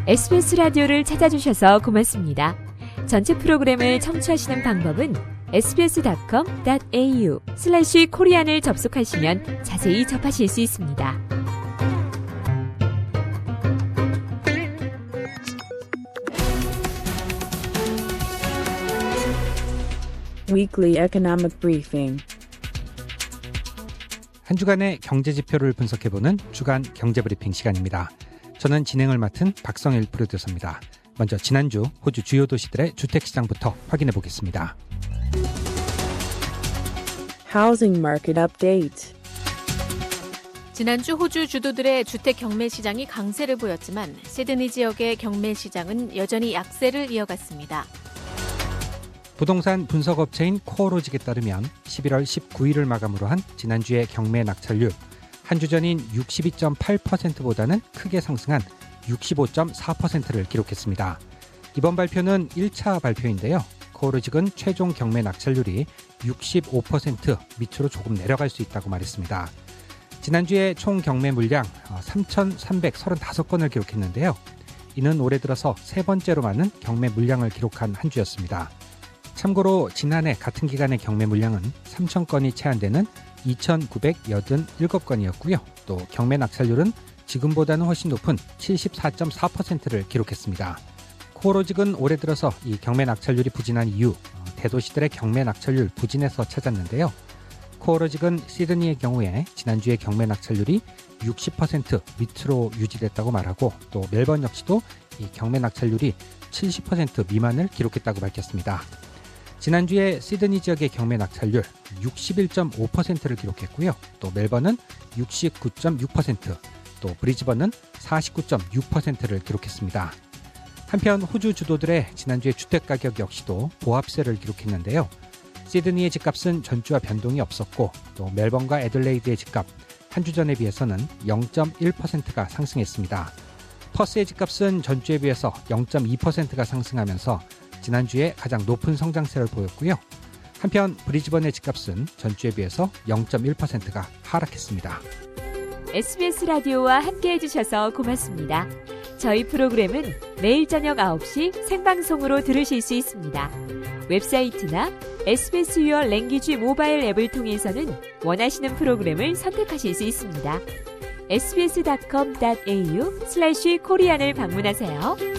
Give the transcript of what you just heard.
SBS 라디오를 찾아주셔서 고맙습니다. 전체 프로그램을 청취하시는 방법은 sbs.com.au/korean을 접속하시면 자세히 접하실 수 있습니다. Weekly Economic Briefing. 한 주간의 경제 지표를 분석해보는 주간 경제브리핑 시간입니다. 저는 진행을 맡은 박성일 프로듀서입니다. 먼저 지난주 호주 주요 도시들의 주택시장부터 확인해 보겠습니다. Housing Market Update. 지난주 호주 주도들의 주택 경매 시장이 강세를 보였지만 시드니 지역의 경매 시장은 여전히 약세를 이어갔습니다. 부동산 분석업체인 코어로직에 따르면 11월 19일을 마감으로 한 지난주의 경매 낙찰률, 한 주 전인 62.8%보다는 크게 상승한 65.4%를 기록했습니다. 이번 발표는 1차 발표인데요. 코어로직은 최종 경매 낙찰률이 65% 밑으로 조금 내려갈 수 있다고 말했습니다. 지난주에 총 경매 물량 3,335건을 기록했는데요. 이는 올해 들어서 세 번째로 많은 경매 물량을 기록한 한 주였습니다. 참고로 지난해 같은 기간의 경매 물량은 3,000건이 채 안 되는 2,987건이었고요. 또 경매 낙찰률은 지금보다는 훨씬 높은 74.4%를 기록했습니다. 코어로직은 올해 들어서 이 경매 낙찰률이 부진한 이유, 대도시들의 경매 낙찰률 부진에서 찾았는데요. 코어로직은 시드니의 경우에 지난주에 경매 낙찰률이 60% 밑으로 유지됐다고 말하고, 또 멜번 역시도 이 경매 낙찰률이 70% 미만을 기록했다고 밝혔습니다. 지난주에 시드니 지역의 경매 낙찰률 61.5%를 기록했고요. 또 멜번은 69.6%, 또 브리즈번은 49.6%를 기록했습니다. 한편 호주 주도들의 지난주의 주택가격 역시도 보합세를 기록했는데요. 시드니의 집값은 전주와 변동이 없었고, 또 멜번과 애들레이드의 집값 한 주 전에 비해서는 0.1%가 상승했습니다. 퍼스의 집값은 전주에 비해서 0.2%가 상승하면서 지난주에 가장 높은 성장세를 보였고요. 한편 브리즈번의 집값은 전주에 비해서 0.1%가 하락했습니다. SBS 라디오와 함께해 주셔서 고맙습니다. 저희 프로그램은 매일 저녁 9시 생방송으로 들으실 수 있습니다. 웹사이트나 SBS Your Language 모바일 앱을 통해서는 원하시는 프로그램을 선택하실 수 있습니다. sbs.com.au/korean을 방문하세요.